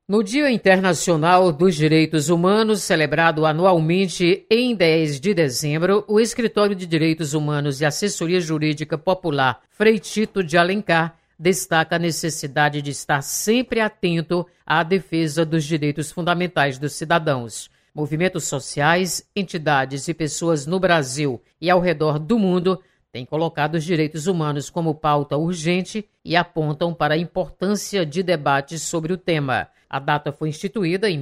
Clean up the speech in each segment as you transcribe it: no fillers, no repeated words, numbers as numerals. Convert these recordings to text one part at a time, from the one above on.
No Dia Internacional dos Direitos Humanos, celebrado anualmente em 10 de dezembro, o Escritório de Direitos Humanos e Assessoria Jurídica Popular Frei Tito de Alencar destaca a necessidade de estar sempre atento à defesa dos direitos fundamentais dos cidadãos. Movimentos sociais, entidades e pessoas no Brasil e ao redor do mundo têm colocado os direitos humanos como pauta urgente e apontam para a importância de debates sobre o tema. A data foi instituída em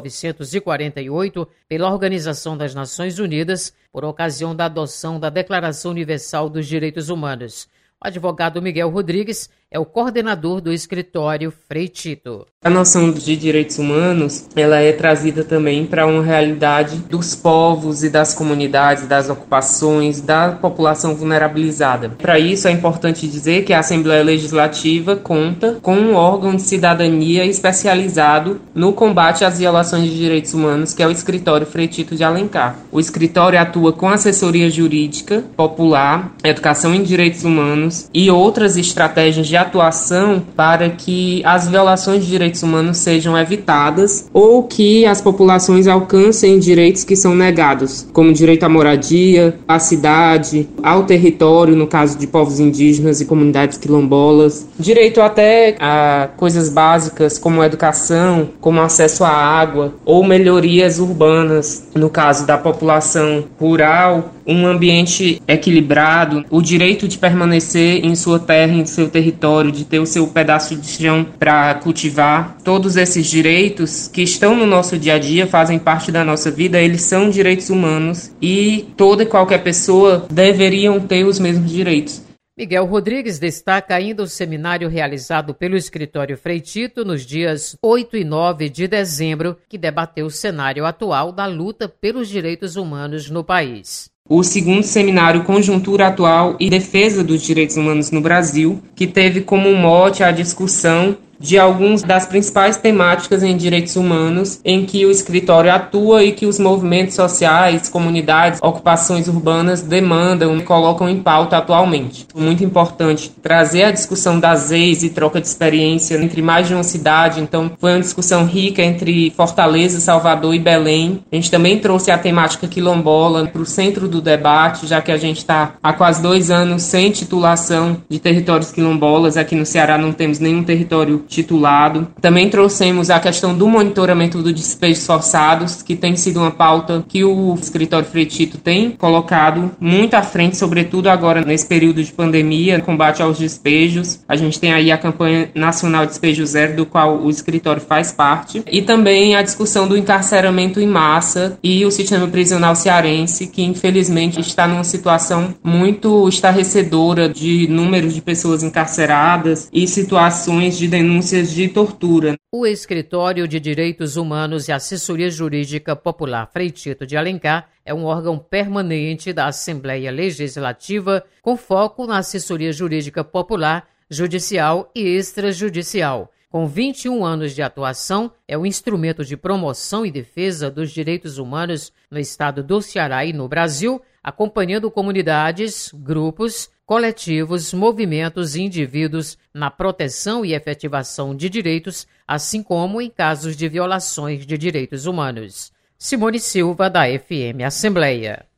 1948 pela Organização das Nações Unidas por ocasião da adoção da Declaração Universal dos Direitos Humanos. O advogado Miguel Rodrigues é o coordenador do escritório Frei Tito. A noção de direitos humanos, ela é trazida também para uma realidade dos povos e das comunidades, das ocupações, da população vulnerabilizada. Para isso é importante dizer que a Assembleia Legislativa conta com um órgão de cidadania especializado no combate às violações de direitos humanos, que é o escritório Frei Tito de Alencar. O escritório atua com assessoria jurídica popular, educação em direitos humanos e outras estratégias de atuação para que as violações de direitos humanos sejam evitadas ou que as populações alcancem direitos que são negados, como direito à moradia, à cidade, ao território, no caso de povos indígenas e comunidades quilombolas, direito até a coisas básicas como educação, como acesso à água ou melhorias urbanas, no caso da população rural, um ambiente equilibrado, o direito de permanecer em sua terra, em seu território, de ter o seu pedaço de chão para cultivar. Todos esses direitos que estão no nosso dia a dia, fazem parte da nossa vida, eles são direitos humanos e toda e qualquer pessoa deveriam ter os mesmos direitos. Miguel Rodrigues destaca ainda o seminário realizado pelo escritório Frei Tito nos dias 8 e 9 de dezembro, que debateu o cenário atual da luta pelos direitos humanos no país. O segundo seminário Conjuntura Atual e Defesa dos Direitos Humanos no Brasil, que teve como mote a discussão de algumas das principais temáticas em direitos humanos em que o escritório atua e que os movimentos sociais, comunidades, ocupações urbanas demandam e colocam em pauta atualmente. Muito importante trazer a discussão das leis e troca de experiência entre mais de uma cidade, então foi uma discussão rica entre Fortaleza, Salvador e Belém. A gente também trouxe a temática quilombola para o centro do debate, já que a gente está há quase 2 anos sem titulação de territórios quilombolas. Aqui no Ceará não temos nenhum território titulado. Também trouxemos a questão do monitoramento dos despejos forçados, que tem sido uma pauta que o escritório Frei Tito tem colocado muito à frente, sobretudo agora nesse período de pandemia, combate aos despejos. A gente tem aí a campanha nacional Despejo Zero, do qual o escritório faz parte, e também a discussão do encarceramento em massa e o sistema prisional cearense, que infelizmente está numa situação muito estarrecedora de números de pessoas encarceradas e situações de denúncia de tortura. O Escritório de Direitos Humanos e Assessoria Jurídica Popular Frei Tito de Alencar é um órgão permanente da Assembleia Legislativa com foco na assessoria jurídica popular, judicial e extrajudicial. Com 21 anos de atuação, é um instrumento de promoção e defesa dos direitos humanos no estado do Ceará e no Brasil, acompanhando comunidades, grupos, coletivos, movimentos e indivíduos na proteção e efetivação de direitos, assim como em casos de violações de direitos humanos. Simone Silva, da FM Assembleia.